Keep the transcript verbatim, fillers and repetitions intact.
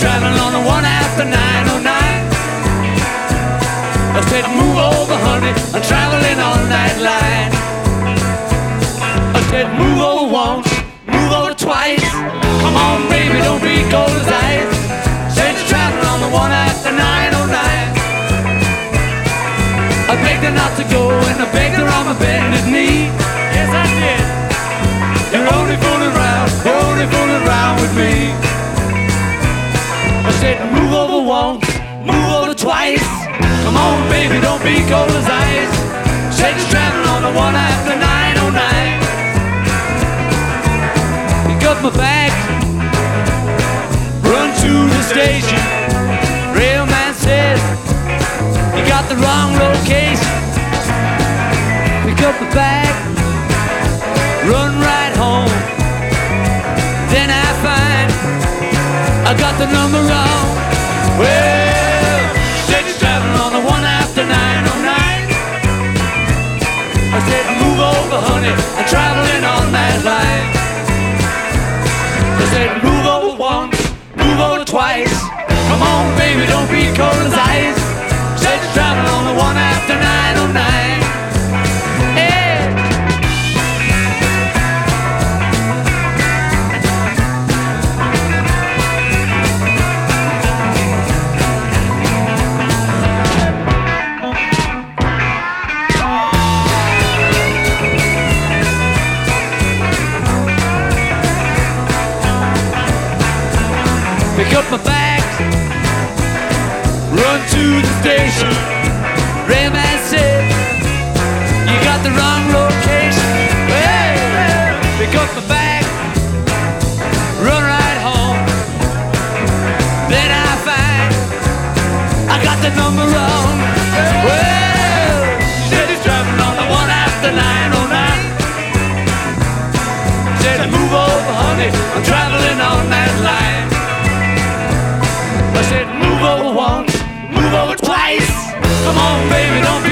traveling on the one after nine oh nine. I said, move over, honey, I'm traveling all night line. I said, move over once, move over twice. Come on, baby, don't be cold as ice. Said you're traveling on the one after nine oh nine. I begged her not to go and I begged her on my bended knee. Yes, I did. You're only fooling around, you're only fooling around with me. I said, move over once, move over twice. Come on, baby, don't be cold as ice. Said you're traveling on the one after nine oh nine. Pick up my bags, run to the station. Railman said, you got the wrong location. Pick up the bag, run right home. Then I find I got the number wrong. Well, said you're traveling on the one after nine oh nine. I said, move over, honey, I'm traveling on that line. I said, move over once, move over twice. Come on, baby, don't be cold as ice. Said you're traveling on the one after nine oh nine. Hey. Pick up my bags, run to the station. Railman said, you got the wrong location. Well, pick up my bag, run right home. Then I find I got the number wrong. Well, she said he's traveling on the one after nine oh nine. Said, move over, honey, I'm traveling on that line. I said, move over once, move over twice. Come on, baby, don't